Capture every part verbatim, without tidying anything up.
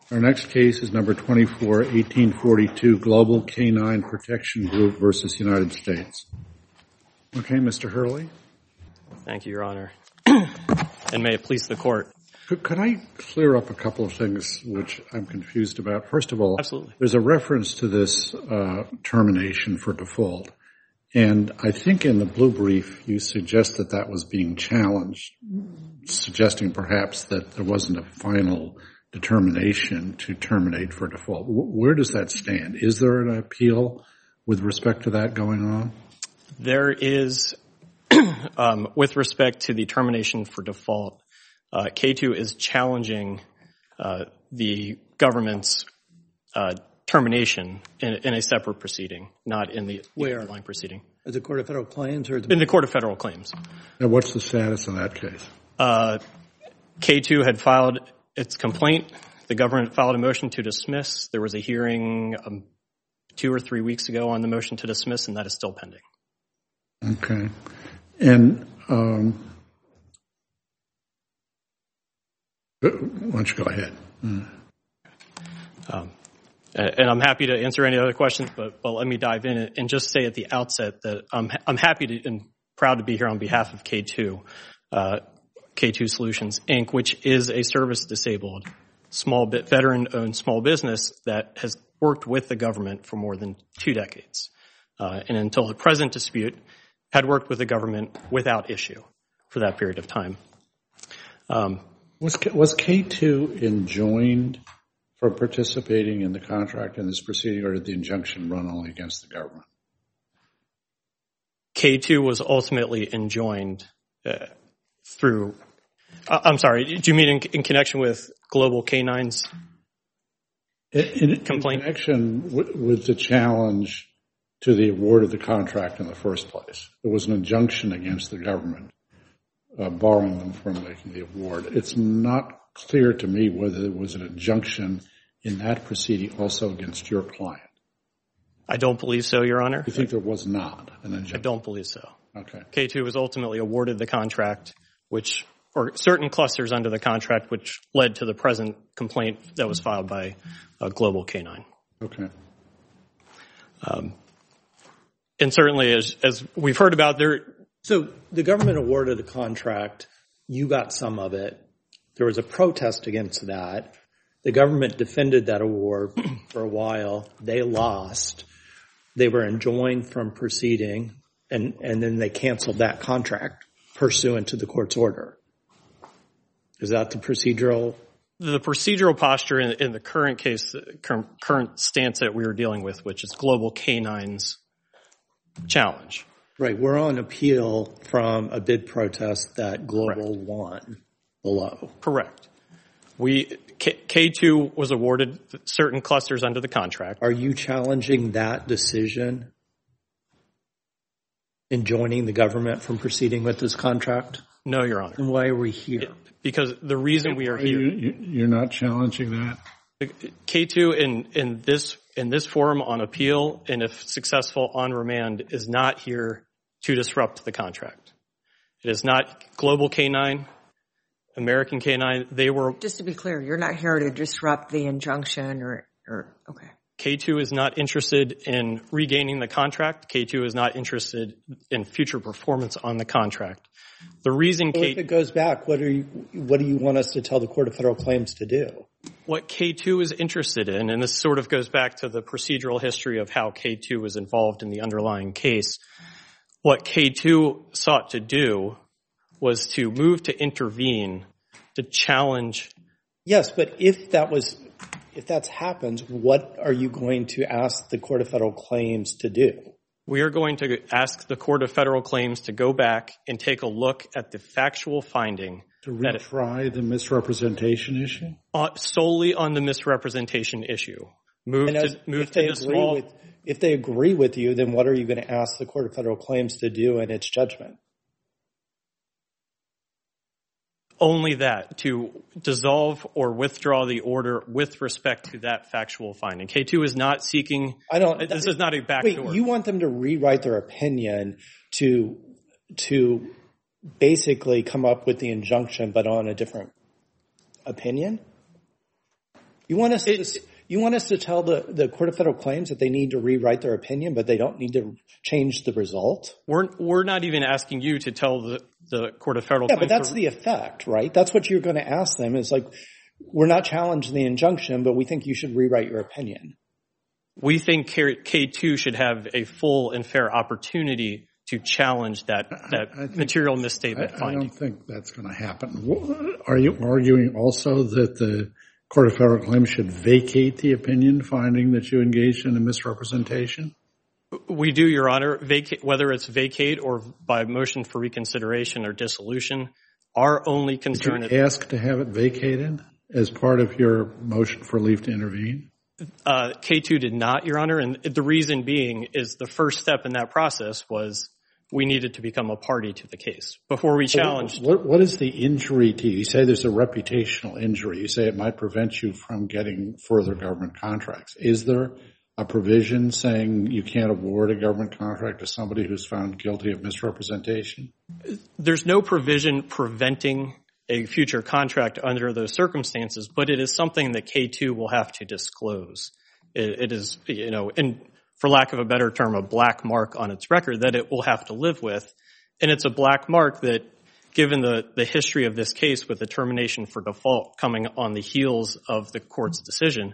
Our next case is number twenty-four eighteen forty-two, Global Canine Protection Group versus United States. Okay, Mister Hurley. Thank you, Your Honor. And may it please the Court. Could, could I clear up a couple of things which I'm confused about? First of all, Absolutely. There's a reference to this uh, termination for default. And I think in the blue brief you suggest that that was being challenged, suggesting perhaps that there wasn't a final determination to terminate for default. Where does that stand? Is there an appeal with respect to that going on? There is, um, with respect to the termination for default, uh, K two is challenging uh, the government's uh, termination in, in a separate proceeding, not in the Where? underlying proceeding. At the Court of Federal Claims or at the... In the Court of Federal Claims. And what's the status of that case? Uh, K two had filed its complaint. The government filed a motion to dismiss. There was a hearing um, two or three weeks ago on the motion to dismiss, and that is still pending. Okay. And um, why don't you go ahead? Mm. Um, and I'm happy to answer any other questions, but well, let me dive in and just say at the outset that I'm, I'm happy to and proud to be here on behalf of K two, uh, K two Solutions, Incorporated, which is a service-disabled, small bit veteran-owned small business that has worked with the government for more than two decades, uh, and until the present dispute, had worked with the government without issue for that period of time. Um, was was K two enjoined from participating in the contract in this proceeding, or did the injunction run only against the government? K two was ultimately enjoined uh, through, uh, I'm sorry, do you mean in, in connection with Global Canine's in, in, complaint? In connection w- with the challenge to the award of the contract in the first place. There was an injunction against the government uh, barring them from making the award. It's not clear to me whether there was an injunction in that proceeding also against your client. I don't believe so, Your Honor. You think there was not an injunction? I don't believe so. Okay. K two was ultimately awarded the contract, which, or certain clusters under the contract, which led to the present complaint that was filed by uh, Global Canine. Okay. Um, and certainly, as, as we've heard about, there. So the government awarded a contract. You got some of it. There was a protest against that. The government defended that award for a while. They lost. They were enjoined from proceeding, and, and then they canceled that contract pursuant to the court's order. Is that the procedural? The procedural posture in, in the current case, the current, current stance that we were dealing with, which is Global Canine's challenge. Right. We're on appeal from a bid protest that Global Correct. won below. Correct. We K, K2 was awarded certain clusters under the contract. Are you challenging that decision in joining the government from proceeding with this contract? No, Your Honor. And why are we here? It, because the reason we are here. You, you're not challenging that? K two in, in this in this forum on appeal, and if successful on remand, is not here to disrupt the contract. It is not Global Canine, American Canine. They were. Just to be clear, you're not here to disrupt the injunction or, or okay. K two is not interested in regaining the contract. K two is not interested in future performance on the contract. The reason so K if it goes back, what are you, what do you want us to tell the Court of Federal Claims to do? What K two is interested in, and this sort of goes back to the procedural history of how K two was involved in the underlying case, what K two sought to do was to move to intervene to challenge. Yes, but if that was, if that's happened, what are you going to ask the Court of Federal Claims to do? We are going to ask the Court of Federal Claims to go back and take a look at the factual finding. To retry the misrepresentation issue? Uh, solely on the misrepresentation issue. Move and as, to, move if they to the agree small. With, if they agree with you, then what are you going to ask the Court of Federal Claims to do in its judgment? Only that, to dissolve or withdraw the order with respect to that factual finding. K two is not seeking. I don't. This is not a backdoor. Wait, you want them to rewrite their opinion to to basically come up with the injunction, but on a different opinion? You want us to, you want us to tell the, the Court of Federal Claims that they need to rewrite their opinion, but they don't need to change the result? We're we're not even asking you to tell the, the Court of Federal yeah, Claims. Yeah, but that's to, the effect, right? That's what you're going to ask them is like, we're not challenging the injunction, but we think you should rewrite your opinion. We think K two should have a full and fair opportunity to challenge that, that I, I think, material misstatement I, finding. I don't think that's going to happen. Are you arguing also that the Court of Federal Claims should vacate the opinion finding that you engaged in a misrepresentation? We do, Your Honor, vacate, whether it's vacate or by motion for reconsideration or dissolution. Our only concern Did you ask to have it vacated as part of your motion for leave to intervene? Uh, K two did not, Your Honor, and the reason being is the first step in that process was we needed to become a party to the case before we challenged. What, what is the injury to you? You say there's a reputational injury. You say it might prevent you from getting further government contracts. Is there a provision saying you can't award a government contract to somebody who's found guilty of misrepresentation? There's no provision preventing a future contract under those circumstances, but it is something that K two will have to disclose. It, it is, you know, and for lack of a better term, a black mark on its record that it will have to live with. And it's a black mark that, given the, the history of this case with the termination for default coming on the heels of the court's decision,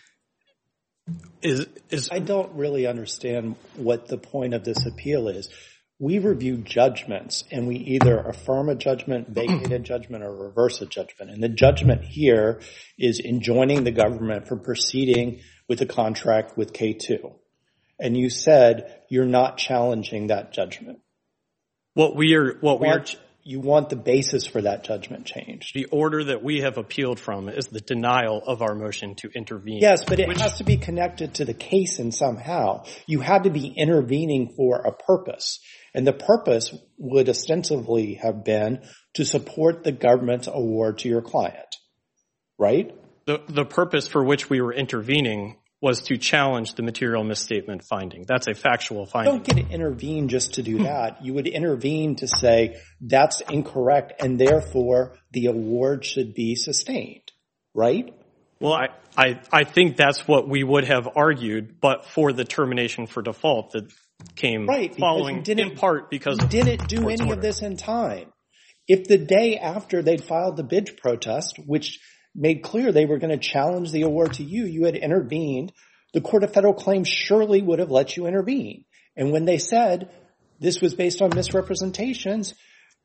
is, is I don't really understand what the point of this appeal is. We review judgments, and we either affirm a judgment, vacate a judgment, or reverse a judgment. And the judgment here is enjoining the government from proceeding with a contract with K two. And you said you're not challenging that judgment. What we are, what we are, you want the basis for that judgment changed. The order that we have appealed from is the denial of our motion to intervene. Yes, but it which, has to be connected to the case in somehow. You had to be intervening for a purpose. And the purpose would ostensibly have been to support the government's award to your client, right? The, the purpose for which we were intervening was to challenge the material misstatement finding. That's a factual finding. You don't get to intervene just to do that. You would intervene to say that's incorrect and therefore the award should be sustained, right? Well, I, I, I think that's what we would have argued, but for the termination for default that came right, following in part because you didn't do any order. of this in time. If the day after they'd filed the bid protest, which made clear they were going to challenge the award to you, you had intervened, the Court of Federal Claims surely would have let you intervene. And when they said this was based on misrepresentations,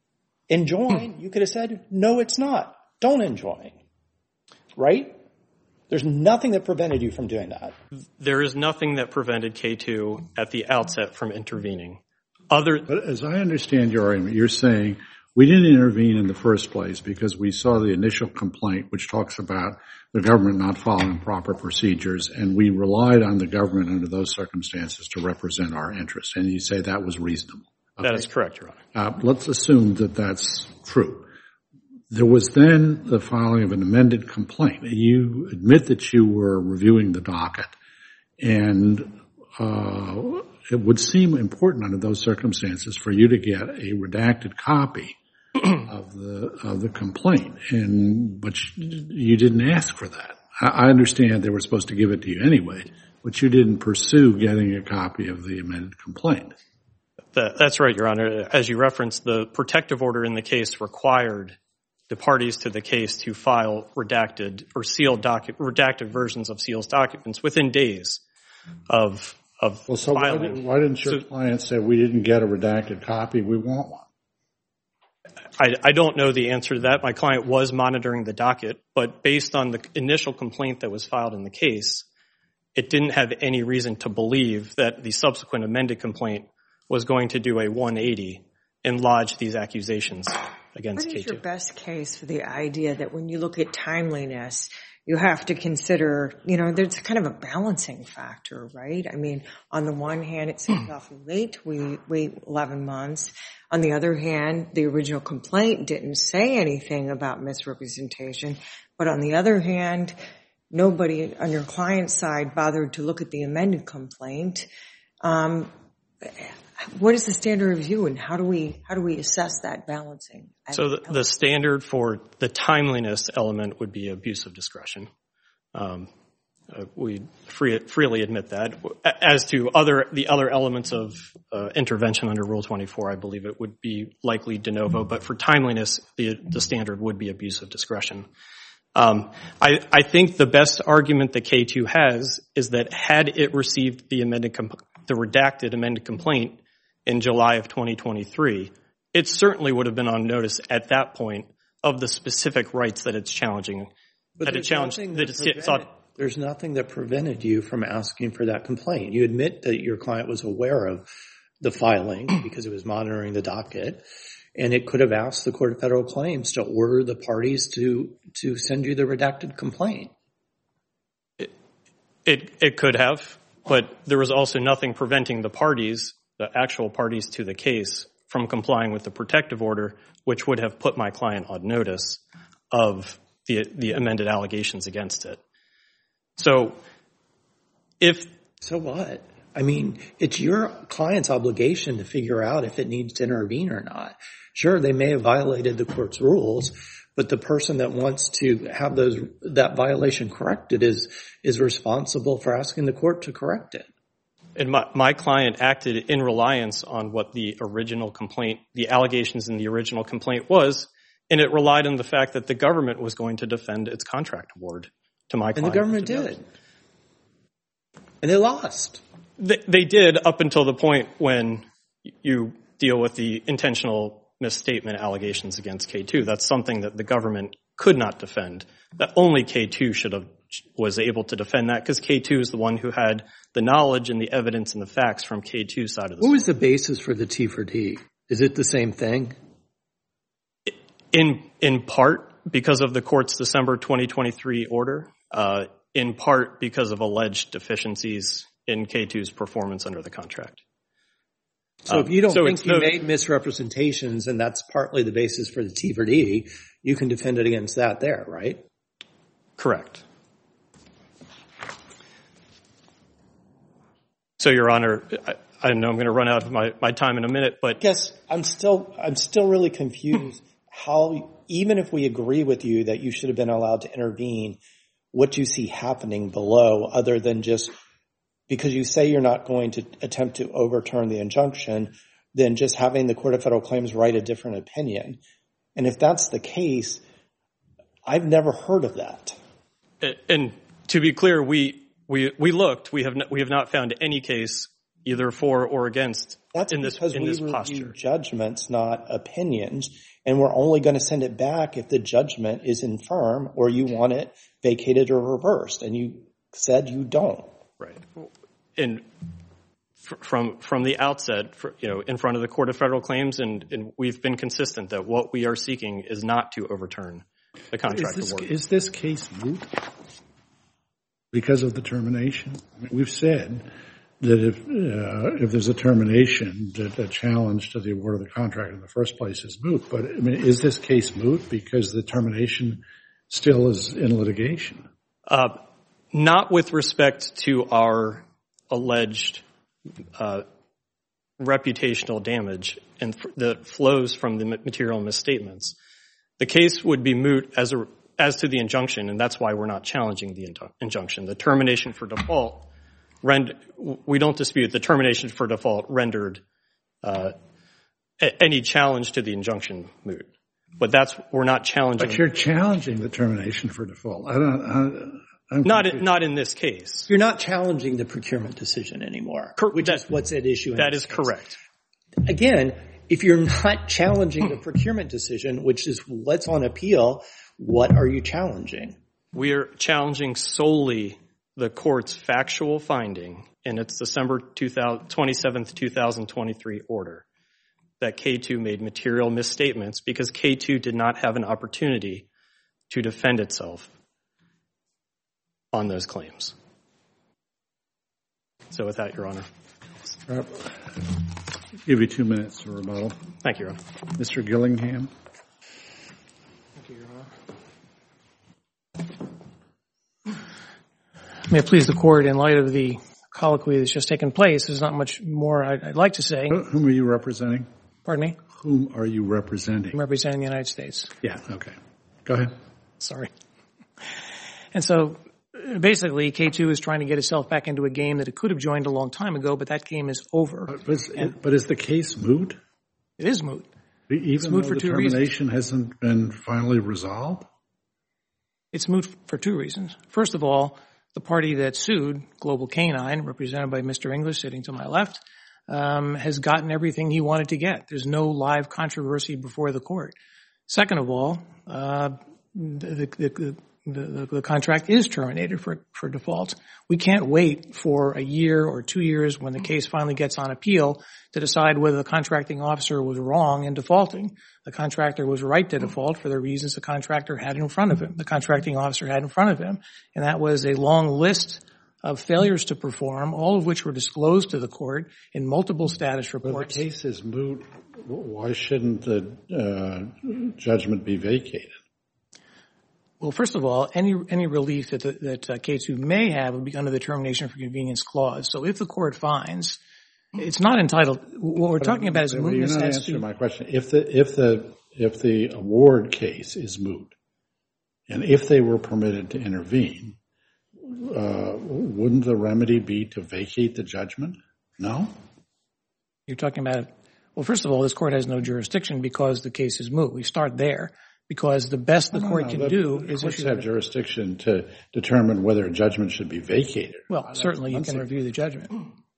enjoin, you could have said, no, it's not. Don't enjoin. Right? There's nothing that prevented you from doing that. There is nothing that prevented K two at the outset from intervening. Other, But as I understand your argument, you're saying we didn't intervene in the first place because we saw the initial complaint, which talks about the government not following proper procedures, and we relied on the government under those circumstances to represent our interests. And you say that was reasonable. Okay. That is correct, Your Honor. Uh, let's assume that that's true. There was then the filing of an amended complaint. You admit that you were reviewing the docket, and uh, it would seem important under those circumstances for you to get a redacted copy of the of the complaint, and but you didn't ask for that. I, I understand they were supposed to give it to you anyway, but you didn't pursue getting a copy of the amended complaint. That, that's right, Your Honor. As you referenced, the protective order in the case required the parties to the case to file redacted or sealed docu- redacted versions of sealed documents within days of of well, so filing. Why, did, why didn't your so, client say we didn't get a redacted copy? We want one. I, I don't know the answer to that. My client was monitoring the docket, but based on the initial complaint that was filed in the case, it didn't have any reason to believe that the subsequent amended complaint was going to do a one eighty and lodge these accusations against K two. What is your best case for the idea that when you look at timeliness, you have to consider, you know, there's kind of a balancing factor, right? I mean, on the one hand, it seems awfully late. We wait eleven months. On the other hand, the original complaint didn't say anything about misrepresentation. But on the other hand, nobody on your client's side bothered to look at the amended complaint. Um, what is the standard review, and how do we how do we assess that balancing? So the, the standard for the timeliness element would be abuse of discretion. Um, uh, we free, freely admit that. As to other the other elements of uh, intervention under Rule twenty-four, I believe it would be likely de novo, but for timeliness, the, the standard would be abuse of discretion. Um, I, I think the best argument that K two has is that had it received the amended, comp- the redacted amended complaint in July of twenty twenty-three, it certainly would have been on notice at that point of the specific rights that it's challenging. But that it challenged, that, that it sought. There's nothing that prevented you from asking for that complaint. You admit that your client was aware of the filing because it was monitoring the docket, and it could have asked the Court of Federal Claims to order the parties to to send you the redacted complaint. It, it, it could have, but there was also nothing preventing the parties, the actual parties to the case, from complying with the protective order, which would have put my client on notice of the the amended allegations against it. So if... So what? I mean, it's your client's obligation to figure out if it needs to intervene or not. Sure, they may have violated the court's rules, but the person that wants to have those that violation corrected is is responsible for asking the court to correct it. And my, my client acted in reliance on what the original complaint, the allegations in the original complaint was, and it relied on the fact that the government was going to defend its contract award to my client. And the government did. And they lost. They, they did up until the point when you deal with the intentional misstatement allegations against K two. That's something that the government could not defend. That only K two should have was able to defend that because K two is the one who had the knowledge and the evidence and the facts from K two's side of the story. What was the basis for the T for D? Is it the same thing? In in part because of the court's December twenty twenty-three order, uh, in part because of alleged deficiencies in K two's performance under the contract. So if you don't um, so think you no, made misrepresentations and that's partly the basis for the T for D, you can defend it against that there, right? Correct. So, Your Honor, I, I know I'm going to run out of my, my time in a minute, but yes, I'm still I'm still really confused how, even if we agree with you that you should have been allowed to intervene, what you see happening below other than just because you say you're not going to attempt to overturn the injunction, then just having the Court of Federal Claims write a different opinion. And if that's the case, I've never heard of that. And to be clear, we we we looked. We have not, we have not found any case either for or against That's in this because in we this review posture. Judgments, not opinions, and we're only going to send it back if the judgment is infirm or you want it vacated or reversed. And you said you don't. Right. And from from the outset, you know, in front of the Court of Federal Claims, and, and we've been consistent that what we are seeking is not to overturn the contract is this, award. Is this case moot because of the termination? I mean, we've said that if uh, if there's a termination, that a challenge to the award of the contract in the first place is moot. But I mean, is this case moot because the termination still is in litigation? Uh, not with respect to our alleged uh, reputational damage and f- that flows from the material misstatements. The case would be moot as a, as to the injunction, and that's why we're not challenging the injun- injunction. The termination for default, rend- we don't dispute the termination for default rendered uh, a- any challenge to the injunction moot. But that's we're not challenging. But you're challenging the termination for default. I don't. I, I'm not in, not in this case. You're not challenging the procurement decision anymore, Cor- which that, is what's at issue. In that this is case. correct. Again, if you're not challenging the procurement decision, which is what's on appeal, what are you challenging? We are challenging solely the court's factual finding in its December twenty-seventh, twenty twenty-three order that K two made material misstatements because K two did not have an opportunity to defend itself on those claims. So with that, Your Honor. I'll give you two minutes to rebuttal. Thank you, Your Honor. Mister Gillingham. Thank you, Your Honor. May it please the Court, in light of the colloquy that's just taken place, there's not much more I'd, I'd like to say. Whom are you representing? Pardon me? Whom are you representing? I'm representing the United States. Yeah, okay. Go ahead. Sorry. And so basically, K two is trying to get itself back into a game that it could have joined a long time ago, but that game is over. But is, but is the case moot? It is moot. Even it's moot though for the two termination reasons. hasn't been finally resolved? It's moot for two reasons. First of all, the party that sued, Global Canine, represented by Mister English sitting to my left, um, has gotten everything he wanted to get. There's no live controversy before the court. Second of all, uh, the, the, the, the, the contract is terminated for, for default. We can't wait for a year or two years when the case finally gets on appeal to decide whether the contracting officer was wrong in defaulting. The contractor was right to default for the reasons the contractor had in front of him, the contracting officer had in front of him. And that was a long list of failures to perform, all of which were disclosed to the court in multiple status reports. But the case is moot. Why shouldn't the uh, judgment be vacated? Well, first of all, any any relief that the, that uh, K two may have would be under the termination for convenience clause. So if the court finds it's not entitled, what we're talking about is But mootness. You're not as answering to, my question. If the if the if the award case is moot, and if they were permitted to intervene, uh, wouldn't the remedy be to vacate the judgment? No. You're talking about. Well, first of all, this court has no jurisdiction because the case is moot. We start there. Because the best the no, court no, can the, do the is courts issue have jurisdiction to determine whether a judgment should be vacated. Well, uh, certainly you can review the judgment.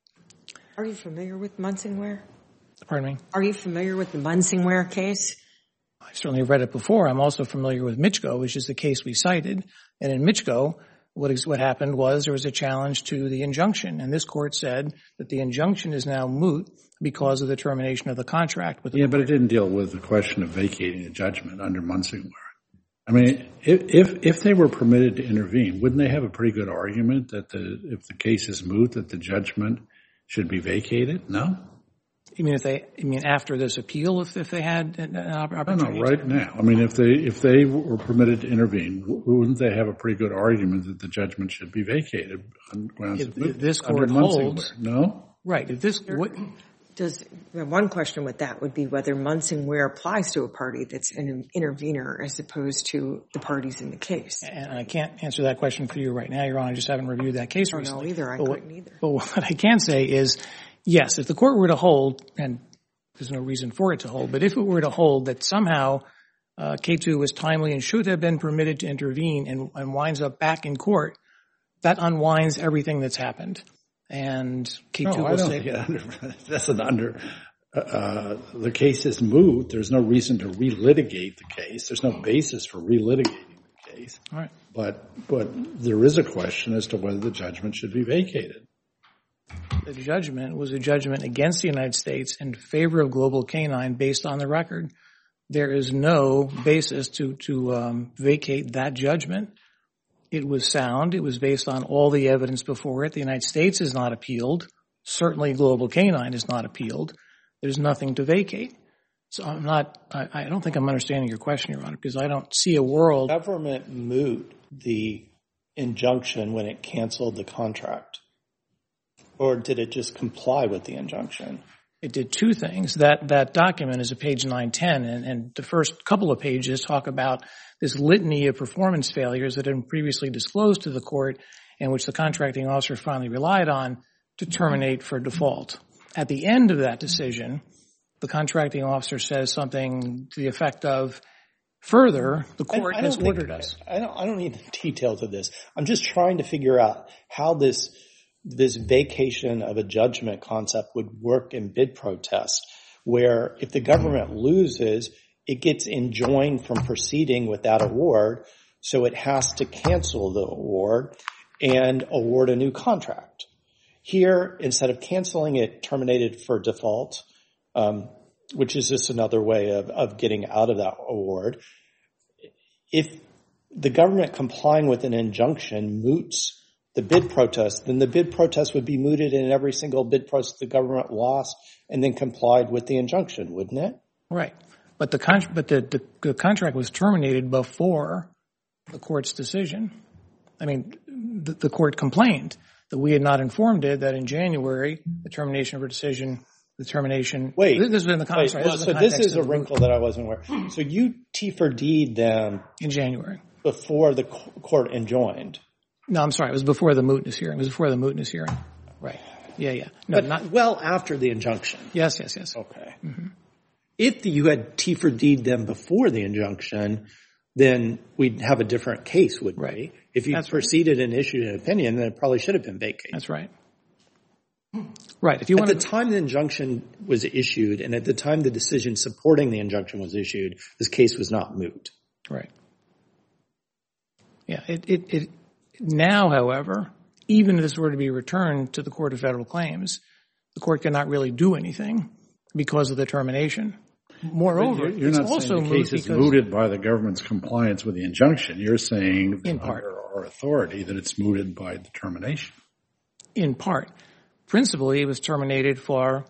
Are you familiar with Munsingware? Pardon me? Are you familiar with the Munsingware case? I certainly read it before. I'm also familiar with Michko, which is the case we cited. And in Michko, what is, what happened was there was a challenge to the injunction, and this court said that the injunction is now moot because of the termination of the contract. With the yeah, but it didn't deal with the question of vacating a judgment under Munsingware. I mean, if if they were permitted to intervene, wouldn't they have a pretty good argument that the if the case is moot, that the judgment should be vacated? No? You mean if they? You mean after this appeal? If if they had an opportunity? No, no, right now. I mean, if they if they were permitted to intervene, wouldn't they have a pretty good argument that the judgment should be vacated on grounds if, of moot? If this under court holds, no, right? If this, what, does one question with that would be whether Munsingware applies to a party that's an intervener as opposed to the parties in the case. And I can't answer that question for you right now, Your Honor. I just haven't reviewed that case I don't recently. know either. I but couldn't what, either. But what I can say is, yes, if the court were to hold, and there's no reason for it to hold, but if it were to hold that somehow uh, K two was timely and should have been permitted to intervene and, and winds up back in court, that unwinds everything that's happened. And K two no, will I don't say, think it under, that's an under. Uh, the case is moot. There's no reason to relitigate the case. There's no basis for relitigating the case. all right. But but there is a question as to whether the judgment should be vacated. The judgment was a judgment against the United States in favor of Global Canine based on the record. There is no basis to, to um, vacate that judgment. It was sound. It was based on all the evidence before it. The United States is not appealed. Certainly Global Canine is not appealed. There's nothing to vacate. So I'm not, I, I don't think I'm understanding your question, Your Honor, because I don't see a world. Government moot the injunction when it canceled the contract? Or did it just comply with the injunction? It did two things. That that document is at page nine ten, and, and the first couple of pages talk about this litany of performance failures that had been previously disclosed to the court and which the contracting officer finally relied on to terminate for default. At the end of that decision, the contracting officer says something to the effect of, further, the court I, I has think, ordered us. I don't, I don't need the details of this. I'm just trying to figure out how this this vacation of a judgment concept would work in bid protest, where if the government loses, it gets enjoined from proceeding with that award, so it has to cancel the award and award a new contract. Here, instead of canceling it, terminated for default, um, which is just another way of, of getting out of that award. If the government complying with an injunction moots the bid protest, then the bid protest would be mooted in every single bid protest the government lost and then complied with the injunction, wouldn't it? Right. But the con- but the, the, the contract was terminated before the court's decision. I mean, the, the court complained that we had not informed it that in January, the termination of her decision, the termination. Wait. This is in the, con- wait, sorry, well, this is so the this context is a of the wrinkle that I wasn't aware. So you T for D'd them in January. before the court enjoined. No, I'm sorry. It was before the mootness hearing. It was before the mootness hearing. Right. Yeah, yeah. No, but not well after the injunction. Yes, yes, yes. Okay. Mm-hmm. If you had T for D'd them before the injunction, then we'd have a different case, wouldn't right. we? If you That's proceeded right. and issued an opinion, then it probably should have been vacated. That's right. Right. If you at want the time the injunction was issued, and at the time the decision supporting the injunction was issued, this case was not moot. Right. Yeah. It, it, it, now, however, even if this were to be returned to the Court of Federal Claims, the court cannot really do anything because of the termination. Moreover, you're, you're it's not also saying the case is mooted by the government's compliance with the injunction. You're saying in part, under our authority that it's mooted by the termination. In part. Principally, it was terminated for,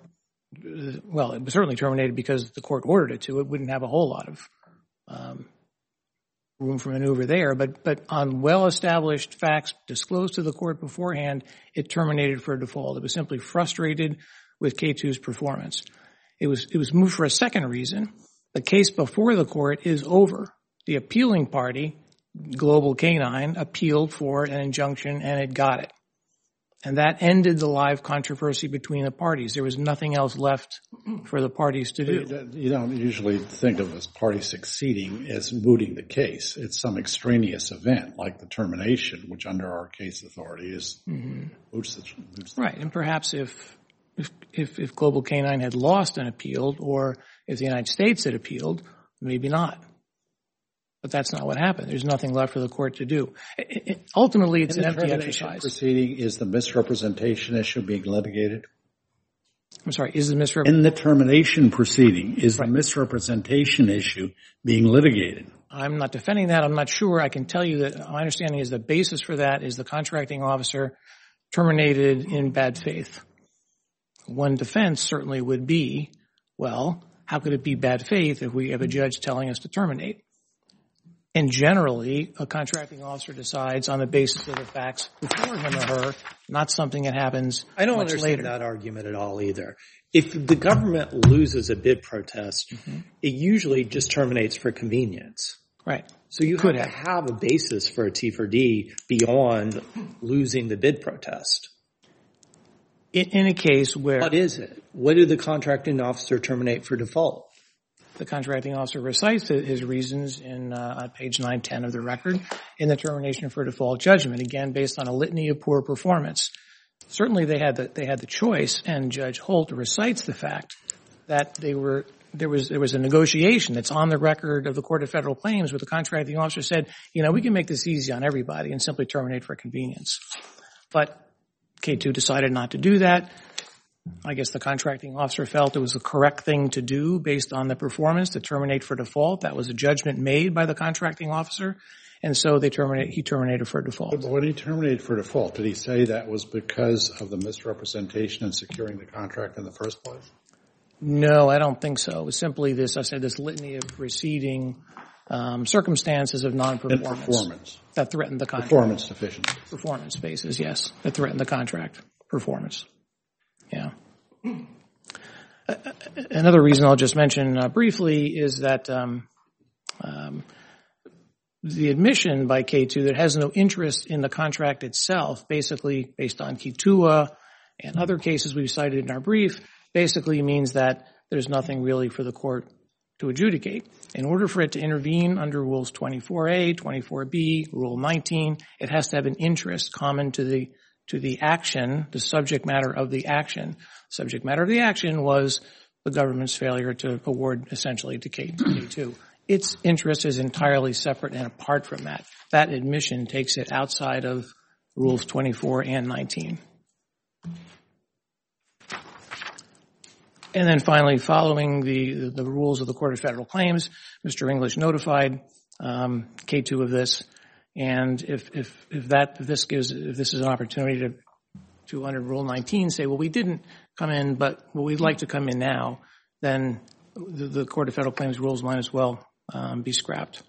well, it was certainly terminated because the court ordered it to. It wouldn't have a whole lot of um, room for maneuver there. But, but on well-established facts disclosed to the court beforehand, it terminated for default. It was simply frustrated with K two's performance. It was, it was moved for a second reason. The case before the court is over. The appealing party, Global Canine, appealed for an injunction and it got it. And that ended the live controversy between the parties. There was nothing else left for the parties to do. You don't usually think of this party succeeding as mooting the case. It's some extraneous event like the termination, which under our case authority is mm-hmm. moots the, moots the right. And perhaps if, if if if Global Canine had lost and appealed, or if the United States had appealed, maybe not. But that's not what happened. There's nothing left for the court to do. It, it, ultimately, it's an empty exercise. Proceeding is the misrepresentation issue being litigated? I'm sorry, is the misrepresentation? In the termination proceeding, is right. the misrepresentation issue being litigated? I'm not defending that. I'm not sure. I can tell you that my understanding is the basis for that is the contracting officer terminated in bad faith. One defense certainly would be, well, how could it be bad faith if we have a judge telling us to terminate? And generally, a contracting officer decides on the basis of the facts before him or her, not something that happens I don't much understand later. that argument at all either. If the government loses a bid protest, mm-hmm. it usually just terminates for convenience. Right. So you Could have have. to have a basis for a T for D beyond losing the bid protest. In, in a case where... What is it? What did the contracting officer terminate for default? The contracting officer recites his reasons in uh, on page nine ten of the record in the termination for default judgment, again based on a litany of poor performance. Certainly, they had the they had the choice, and Judge Holt recites the fact that they were there was there was a negotiation that's on the record of the Court of Federal Claims where the contracting officer said, you know, we can make this easy on everybody and simply terminate for convenience. But K two decided not to do that. I guess the contracting officer felt it was the correct thing to do based on the performance to terminate for default. That was a judgment made by the contracting officer, and so they terminate. He terminated for default. But when he terminated for default, did he say that was because of the misrepresentation in securing the contract in the first place? No, I don't think so. It was simply this. I said this litany of preceding um, circumstances of non-performance and performance that threatened the contract. Performance deficiency. Performance basis, yes, that threatened the contract. Performance. Yeah. Another reason I'll just mention uh, briefly is that um, um, the admission by K two that has no interest in the contract itself, basically based on Kitua and other cases we've cited in our brief, basically means that there's nothing really for the court to adjudicate. In order for it to intervene under Rules twenty-four A, twenty-four B, Rule nineteen, it has to have an interest common to the to the action, the subject matter of the action. Subject matter of the action was the government's failure to award essentially to K two. Its interest is entirely separate and apart from that. That admission takes it outside of Rules twenty-four and nineteen. And then finally, following the, the rules of the Court of Federal Claims, Mister English notified um, K two of this. And if, if, if that, if this gives, if this is an opportunity to, to under Rule nineteen say, well, we didn't come in, but well, we'd like to come in now, then the, the Court of Federal Claims rules might as well um, be scrapped.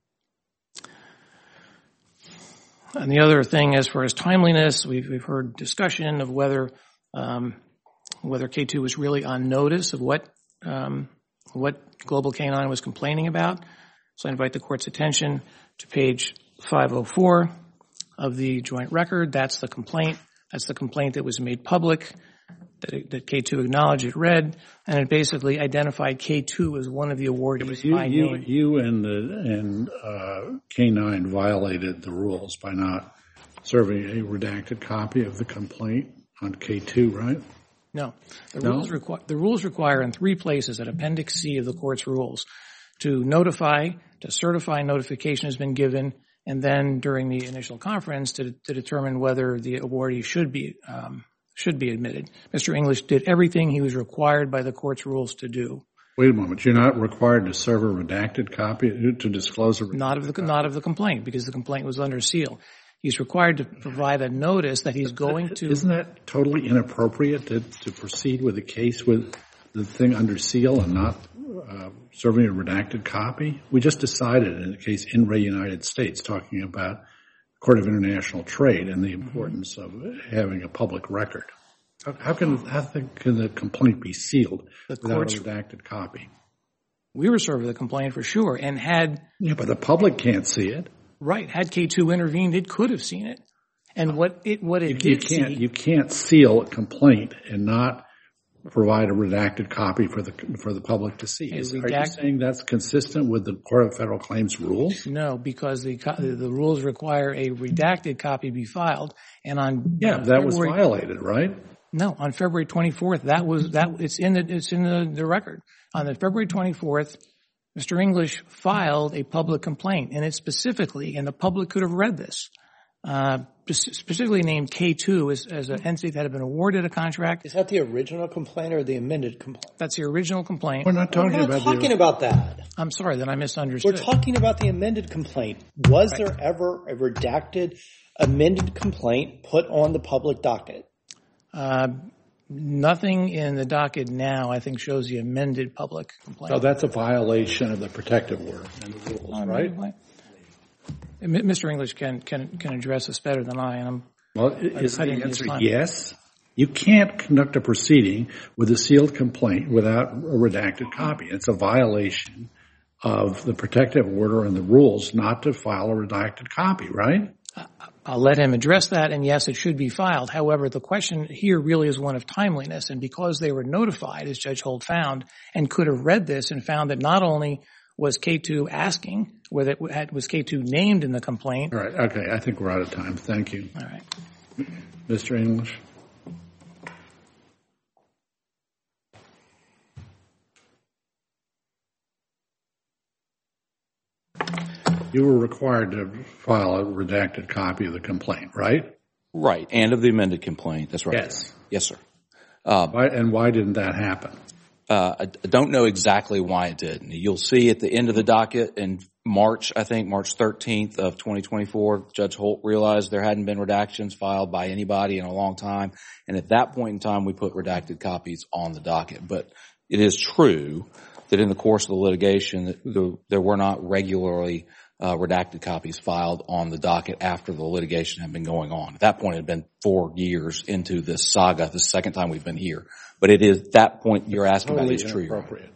And the other thing, as far as timeliness, we've, we've heard discussion of whether, um, whether K two was really on notice of what, um, what Global Canine was complaining about. So I invite the Court's attention to page five oh four of the joint record. That's the complaint. That's the complaint that was made public, that, that K two acknowledged it read, and it basically identified K two as one of the awardees. You, you, you and, the, and uh, K nine violated the rules by not serving a redacted copy of the complaint on K two, right? No. The, no? Rules, requ- the rules require in three places at Appendix C of the court's rules to notify, to certify notification has been given, and then during the initial conference to, to determine whether the awardee should be um, should be admitted. Mister English did everything he was required by the court's rules to do. Wait a moment. You're not required to serve a redacted copy, to disclose a redacted Not of the copy. not of the complaint, because the complaint was under seal. He's required to provide a notice that he's going to. Isn't that totally inappropriate to, to proceed with a case with the thing under seal and not uh, serving a redacted copy? We just decided in the case In Re United States, talking about Court of International Trade and the importance mm-hmm. of having a public record. How, how can how can the complaint be sealed the without a redacted copy? We were served with a complaint for sure, and had yeah, but the public can't see it. Right. Had K two intervened, it could have seen it. And what it what it you, did you can't see, you can't seal a complaint and not provide a redacted copy for the for the public to see. Is, redact- are you saying that's consistent with the Court of Federal Claims rules? No, because the the rules require a redacted copy be filed, and on yeah, on that was February, violated, right? No, on February twenty-fourth, that was that it's in the it's in the, the record. On the February twenty-fourth, Mister English filed a public complaint, and it specifically, and the public could have read this, uh, specifically named K two as, as an entity that had been awarded a contract. Is that the original complaint or the amended complaint? That's the original complaint. We're not talking We're not about talking the, about that. I'm sorry that I misunderstood. We're talking about the amended complaint. Was right. there ever a redacted amended complaint put on the public docket? Uh, Nothing in the docket now, I think, shows the amended public complaint. So that's a violation of the protective order and the rules, um, right? right? Mister English can can can address this better than I am. Well, is the answer yes? You can't conduct a proceeding with a sealed complaint without a redacted copy. It's a violation of the protective order and the rules not to file a redacted copy, right? I'll let him address that, and yes, it should be filed. However, the question here really is one of timeliness, and because they were notified, as Judge Holt found, and could have read this and found that not only was K two asking, whether it had, was K two named in the complaint. All right, okay, I think we're out of time. Thank you. All right. Mister English? You were required to file a redacted copy of the complaint, right? Right, and of the amended complaint. That's right. Yes. Yes, sir. Uh, why, and why didn't that happen? Uh, I, I don't know exactly why it didn't. You'll see at the end of the docket in March, I think March thirteenth of twenty twenty-four, Judge Holt realized there hadn't been redactions filed by anybody in a long time. And at that point in time, we put redacted copies on the docket. But it is true that in the course of the litigation, that the, there were not regularly Uh, redacted copies filed on the docket after the litigation had been going on. At that point, it had been four years into this saga, the second time we've been here. But it is that point you're asking totally about is true. Inappropriate.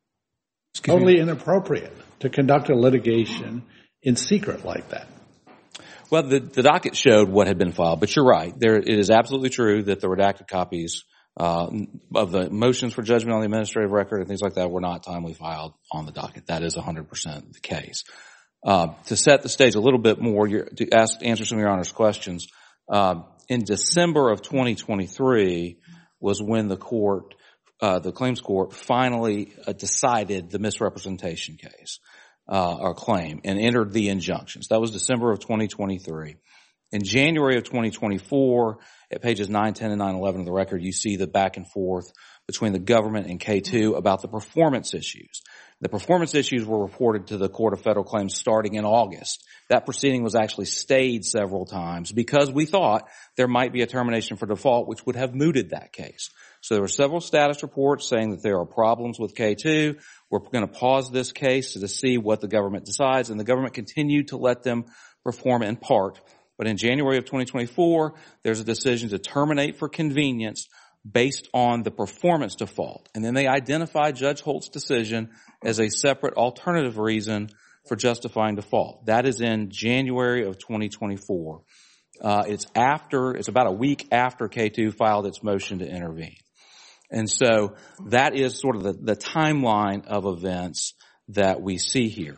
It's totally me. inappropriate to conduct a litigation in secret like that. Well, the, the docket showed what had been filed, but you're right. There, it is absolutely true that the redacted copies uh, of the motions for judgment on the administrative record and things like that were not timely filed on the docket. That is one hundred percent the case. Uh, to set the stage a little bit more, to ask, answer some of your Honor's questions, uh, in December of twenty twenty-three was when the court, uh, the claims court finally uh, decided the misrepresentation case, uh, or claim and entered the injunctions. That was December of twenty twenty-three. In January of twenty twenty-four, at pages nine ten and nine eleven of the record, you see the back and forth between the government and K two about the performance issues. The performance issues were reported to the Court of Federal Claims starting in August. That proceeding was actually stayed several times because we thought there might be a termination for default, which would have mooted that case. So there were several status reports saying that there are problems with K two. We're going to pause this case to see what the government decides, and the government continued to let them perform in part. But in January of twenty twenty-four, there's a decision to terminate for convenience based on the performance default. And then they identified Judge Holt's decision as a separate alternative reason for justifying default. That is in January of twenty twenty-four. Uh, it's after, it's about a week after K two filed its motion to intervene. And so that is sort of the, the timeline of events that we see here.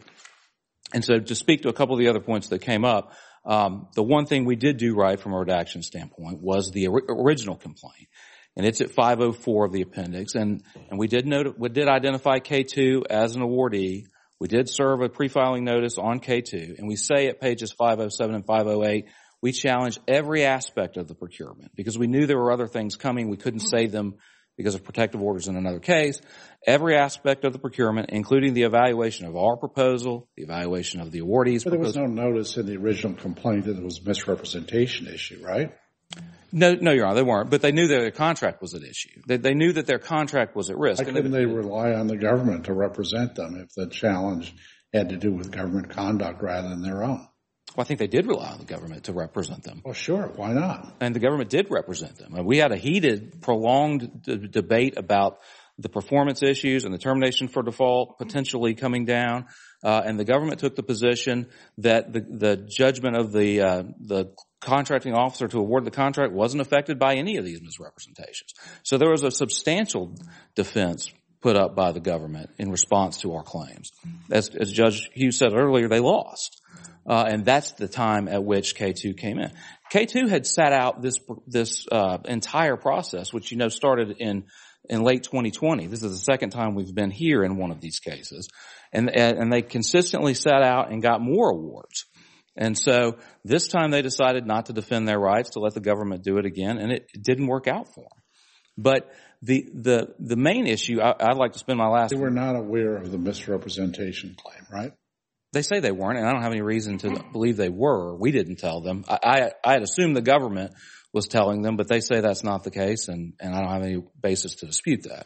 And so to speak to a couple of the other points that came up, um, the one thing we did do right from a redaction standpoint was the or- original complaint. And it's at five oh four of the appendix. And, and we did note, we did identify K two as an awardee. We did serve a pre-filing notice on K two. And we say at pages five oh seven and five oh eight, we challenged every aspect of the procurement because we knew there were other things coming. We couldn't say them because of protective orders in another case. Every aspect of the procurement, including the evaluation of our proposal, the evaluation of the awardees. But there was no notice in the original complaint that it was a misrepresentation issue, right? No, no, Your Honor, they weren't. But they knew that their contract was at issue. They, they knew that their contract was at risk. Why couldn't they rely on the government to represent them if the challenge had to do with government conduct rather than their own? Well, I think they did rely on the government to represent them. Well, sure. Why not? And the government did represent them. And we had a heated, prolonged d- debate about the performance issues and the termination for default potentially coming down. Uh, and the government took the position that the, the judgment of the, uh, the contracting officer to award the contract wasn't affected by any of these misrepresentations. So there was a substantial defense put up by the government in response to our claims. As, as Judge Hughes said earlier, they lost. Uh, and that's the time at which K two came in. K two had sat out this, this, uh, entire process, which, you know, started in, in late twenty twenty. This is the second time we've been here in one of these cases. And, and they consistently sat out and got more awards. And so this time they decided not to defend their rights, to let the government do it again, and it, it didn't work out for them. But the, the, the main issue, I, I'd like to spend my last... They were not aware of the misrepresentation claim, right? They say they weren't, and I don't have any reason to believe they were. We didn't tell them. I, I, I had assumed the government was telling them, but they say that's not the case, and, and I don't have any basis to dispute that.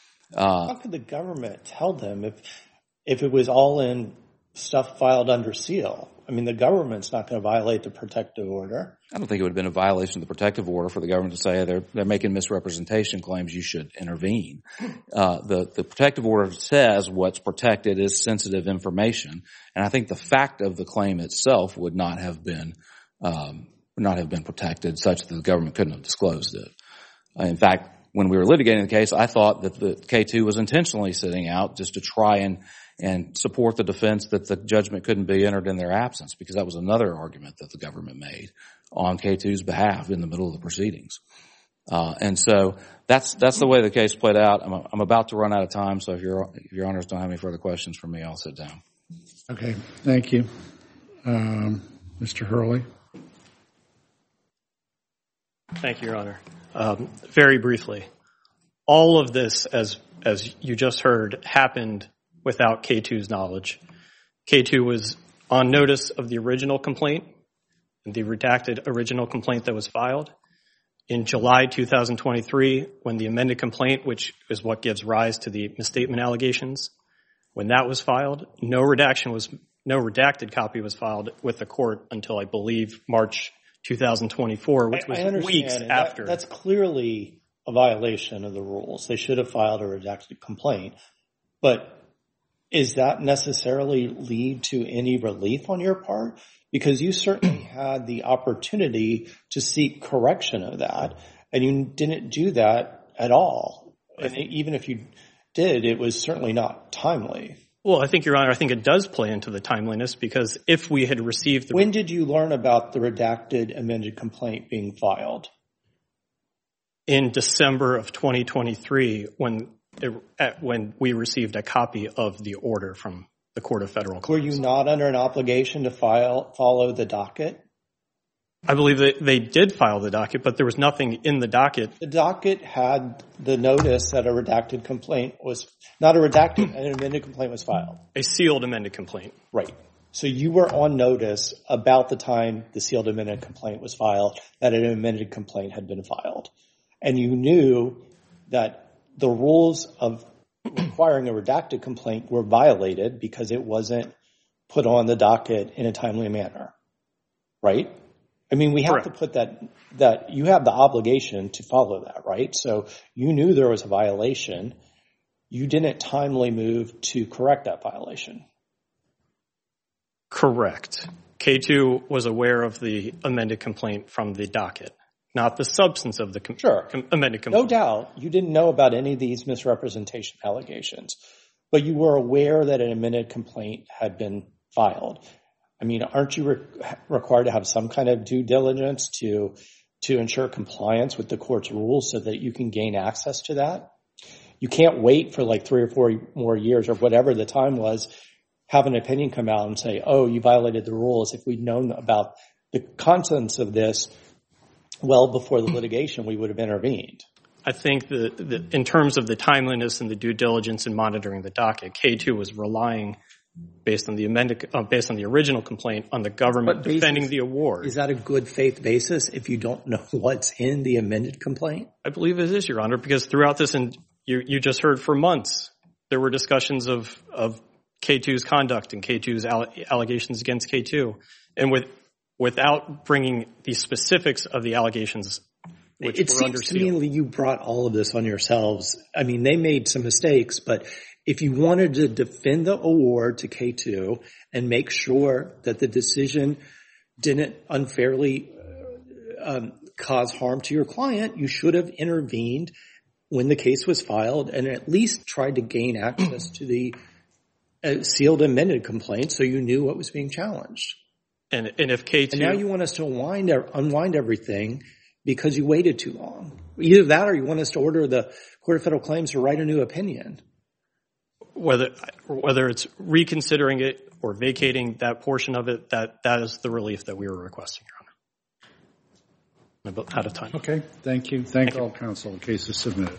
Uh, How could the government tell them if if it was all in stuff filed under seal? I mean, the government's not going to violate the protective order. I don't think it would have been a violation of the protective order for the government to say they're they're making misrepresentation claims, you should intervene. Uh, the, the protective order says what's protected is sensitive information, and I think the fact of the claim itself would not have been um, would not have been protected such that the government couldn't have disclosed it. Uh, in fact, when we were litigating the case, I thought that the K two was intentionally sitting out just to try and and support the defense that the judgment couldn't be entered in their absence, because that was another argument that the government made on K two's behalf in the middle of the proceedings. Uh, and so that's that's the way the case played out. I'm, I'm about to run out of time, so if your if your honors don't have any further questions for me, I'll sit down. Okay, thank you. Um, Mister Hurley. Thank you, Your Honor. Um, very briefly, all of this, as as you just heard, happened without K two's knowledge. K two was on notice of the original complaint, the redacted original complaint that was filed. In July two thousand twenty-three, when the amended complaint, which is what gives rise to the misstatement allegations, when that was filed, no redaction was, no redacted copy was filed with the court until, I believe, March two thousand twenty-four, which was I, I weeks that, after. That's clearly a violation of the rules. They should have filed a redacted complaint. But is that necessarily lead to any relief on your part? Because you certainly had the opportunity to seek correction of that, and you didn't do that at all. And even if you did, it was certainly not timely. Well, I think, Your Honor, I think it does play into the timeliness, because if we had received the... When did you learn about the redacted amended complaint being filed? In December of twenty twenty-three, when it, at, when we received a copy of the order from the Court of Federal Claims. Were you not under an obligation to file follow the docket? I believe that they did file the docket, but there was nothing in the docket. The docket had the notice that a redacted complaint was, not a redacted, an amended complaint was filed. A sealed amended complaint. Right. So you were on notice about the time the sealed amended complaint was filed that an amended complaint had been filed. And you knew that the rules of requiring a redacted complaint were violated because it wasn't put on the docket in a timely manner. Right? I mean, we have Correct. to put that, that you have the obligation to follow that, right? So you knew there was a violation. You didn't timely move to correct that violation. Correct. K two was aware of the amended complaint from the docket, not the substance of the com- Sure. com- amended complaint. No doubt you didn't know about any of these misrepresentation allegations, but you were aware that an amended complaint had been filed. I mean, aren't you re- required to have some kind of due diligence to to ensure compliance with the court's rules so that you can gain access to that? You can't wait for like three or four more years or whatever the time was, have an opinion come out and say, oh, you violated the rules. If we'd known about the contents of this well before the litigation, we would have intervened. I think that, that in terms of the timeliness and the due diligence in monitoring the docket, K two was relying, based on the amended, uh, based on the original complaint, on the government What basis- defending the award. Is that a good faith basis if you don't know what's in the amended complaint? I believe it is, Your Honor, because throughout this, and you, you just heard for months, there were discussions of, of K two's conduct and K two's alle- allegations against K two. And with, without bringing the specifics of the allegations, which It were under seems to me seal. that you brought all of this on yourselves. I mean, they made some mistakes, but if you wanted to defend the award to K two and make sure that the decision didn't unfairly um, cause harm to your client, you should have intervened when the case was filed and at least tried to gain access to the uh, sealed amended complaint so you knew what was being challenged. And, and if K two... And now you want us to unwind, unwind everything because you waited too long. Either that or you want us to order the Court of Federal Claims to write a new opinion. Whether whether it's reconsidering it or vacating that portion of it, that, that is the relief that we were requesting, Your Honor. I'm out of time. Okay, thank you. Thank, all counsel. The case is submitted.